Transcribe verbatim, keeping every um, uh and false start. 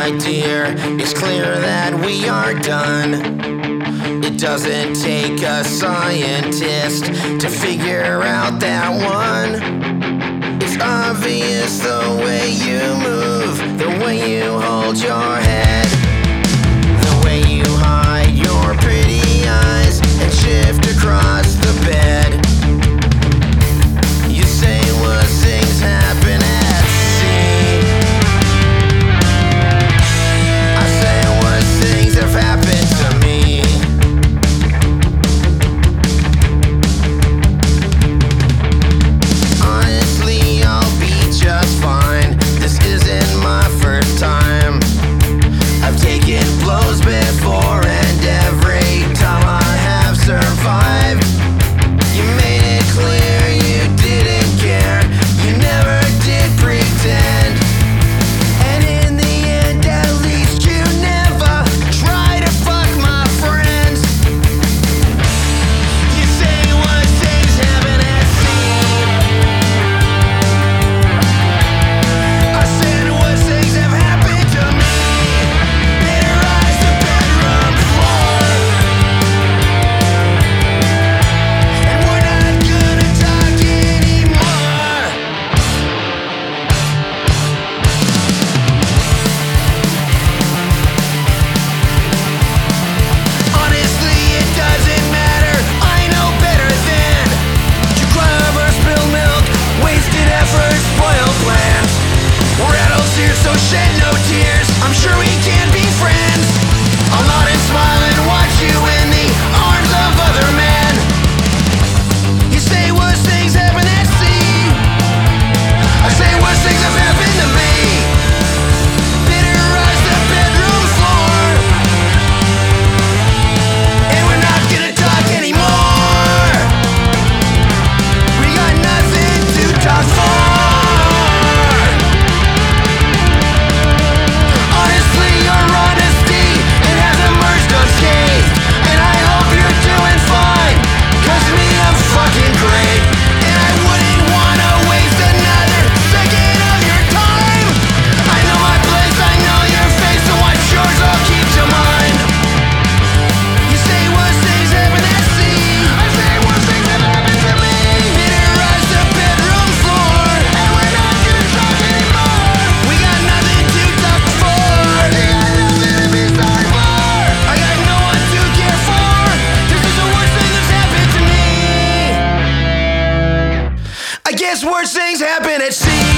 my dear, it's clear that we are done. It doesn't take a scientist to figure out that one. It's obvious the way you move, the way you hold your head, the way you hide your pretty eyes and shift across the bed. You say worse things happen at sea. I say worse things have happened to me. Honestly, I'll be just fine. This isn't my first time. I've taken blows before, and every time I have survived. You made it clear you didn't care. You never did pretend. And in the end, at least you never try to fuck my friends. You say what things happen at sea. I said what things have happened to me. Bitterize the bedroom floor. And we're not gonna talk anymore. Honestly, it doesn't matter. I know better than to cry over spilled milk, wasted effort, spoiled plans. We're adults here, so shed no tears. I'm sure we can be friends. I'll nod and smile and watch you in the arms of other men. You say worse things happen at sea. I say worse things have happened to me. Bitterize the bedroom floor. And we're not gonna talk anymore. We got nothing to talk for. Honestly, your honesty, it has emerged unscathed. And I hope you're doing fine. Cause me, I'm fucking great. And I wouldn't wanna waste another second of your time. I know my place, I know your face, so what's yours, I'll keep to mine. You say worse things happen at sea. I say worse things have happened to me. Bitterize the bedroom floor. And we're not gonna talk anymore. We got nothing to talk for. I think I got nothing to be sorry for. I got no one to care for. This is the worst thing that's happened to me. I guess worse things happen at sea.